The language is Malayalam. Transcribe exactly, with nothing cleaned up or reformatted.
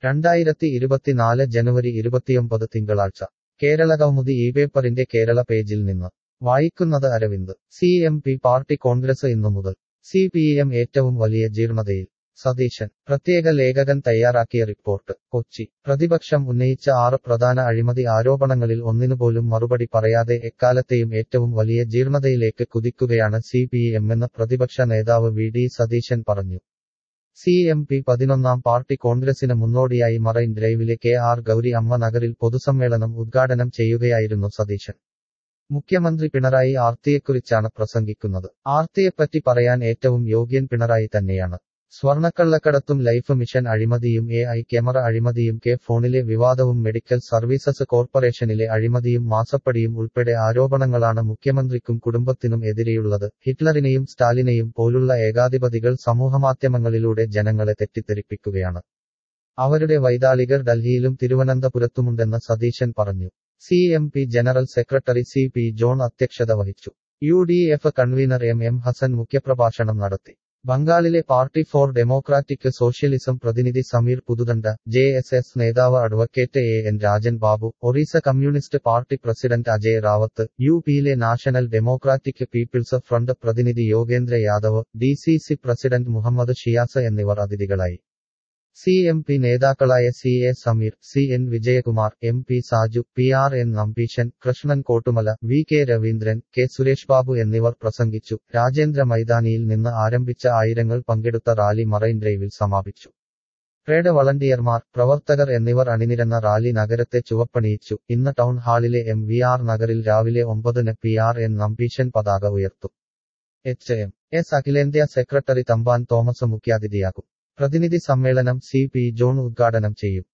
രണ്ടായിരത്തി ഇരുപത്തിനാല് ജനുവരി ഇരുപത്തിയൊമ്പത് തിങ്കളാഴ്ച കേരളകൗമുദി ഈ പേപ്പറിന്റെ കേരള പേജിൽ നിന്ന് വായിക്കുന്നത് Aravind. C M P party congress ഇന്നു മുതൽ. സി പി എം ഏറ്റവും വലിയ ജീർണതയിൽ. സതീശൻ. പ്രത്യേക ലേഖകൻ തയ്യാറാക്കിയ റിപ്പോർട്ട്. കൊച്ചി. പ്രതിപക്ഷം ഉന്നയിച്ച ആറ് പ്രധാന അഴിമതി ആരോപണങ്ങളിൽ ഒന്നിനുപോലും മറുപടി പറയാതെ എക്കാലത്തെയും ഏറ്റവും വലിയ ജീർണതയിലേക്ക് കുതിക്കുകയാണ് സി പി എമ്മെന്ന് പ്രതിപക്ഷ നേതാവ് വി ഡി സതീശൻ പറഞ്ഞു. സി എം പി പതിനൊന്നാം പാർട്ടി കോൺഗ്രസിന് മുന്നോടിയായി മറൈൻ ഡ്രൈവിലെ കെ ആർ ഗൗരി അമ്മ നഗറിൽ പൊതുസമ്മേളനം ഉദ്ഘാടനം ചെയ്യുകയായിരുന്നു സതീശൻ. മുഖ്യമന്ത്രി പിണറായി ആർത്തിയെക്കുറിച്ചാണ് പ്രസംഗിക്കുന്നത്. ആർത്തിയെപ്പറ്റി പറയാൻ ഏറ്റവും യോഗ്യൻ പിണറായി തന്നെയാണ്. സ്വർണക്കള്ളക്കടത്തും ലൈഫ് മിഷൻ അഴിമതിയും എ ഐ ക്യാമറ അഴിമതിയും കെ ഫോണിലെ വിവാദവും മെഡിക്കൽ സർവീസസ് കോർപ്പറേഷനിലെ അഴിമതിയും മാസപ്പടിയും ഉൾപ്പെടെ ആരോപണങ്ങളാണ് മുഖ്യമന്ത്രിക്കും കുടുംബത്തിനും എതിരെയുള്ളത്. ഹിറ്റ്ലറിനെയും സ്റ്റാലിനെയും പോലുള്ള ഏകാധിപതികൾ സമൂഹമാധ്യമങ്ങളിലൂടെ ജനങ്ങളെ തെറ്റിദ്ധരിപ്പിക്കുകയാണ്. അവരുടെ വൈതാളികർ ഡൽഹിയിലും തിരുവനന്തപുരത്തുമുണ്ടെന്ന് സതീശൻ പറഞ്ഞു. C M P general secretary C P John അധ്യക്ഷത വഹിച്ചു. U D F convener M M Hassan മുഖ്യപ്രഭാഷണം നടത്തി. ബംഗാളിലെ പാർട്ടി ഫോർ ഡെമോക്രാറ്റിക് സോഷ്യലിസം പ്രതിനിധി Sameer Puthuthanda, J S S നേതാവ് advocate A N Rajan Babu, Orissa communist party president Ajay Rawat, U പിയിലെ നാഷണൽ ഡെമോക്രാറ്റിക് പീപ്പിൾസ് ഫ്രണ്ട് പ്രതിനിധി Yogendra Yadav, D C C president Muhammad Shiyas എന്നിവർ അതിഥികളായി. സി എം പി നേതാക്കളായ C A Sameer, C N Vijayakumar, M P Saju, P R N Nambeesan, Krishnan Kottumala, V K Raveendran, K Suresh Babu എന്നിവർ പ്രസംഗിച്ചു. രാജേന്ദ്ര മൈതാനിയിൽ നിന്ന് ആരംഭിച്ച ആയിരങ്ങൾ പങ്കെടുത്ത റാലി മറൈൻ ഡ്രൈവിൽ സമാപിച്ചു. ട്രേഡ് വളണ്ടിയർമാർ, പ്രവർത്തകർ എന്നിവർ അണിനിരന്ന റാലി നഗരത്തെ ചുവപ്പണിയിച്ചു. ഇന്ന് ടൗൺ ഹാളിലെ എം വി ആർ നഗറിൽ രാവിലെ ഒമ്പതിന് പി ആർ എൻ നമ്പീശൻ പതാക ഉയർത്തും. എച്ച് എം എസ് അഖിലേന്ത്യാ സെക്രട്ടറി തമ്പാൻ തോമസ് മുഖ്യാതിഥിയാകും. പ്രതിനിധി സമ്മേളനം സി പി ജോൺ ഉദ്ഘാടനം ചെയ്യും.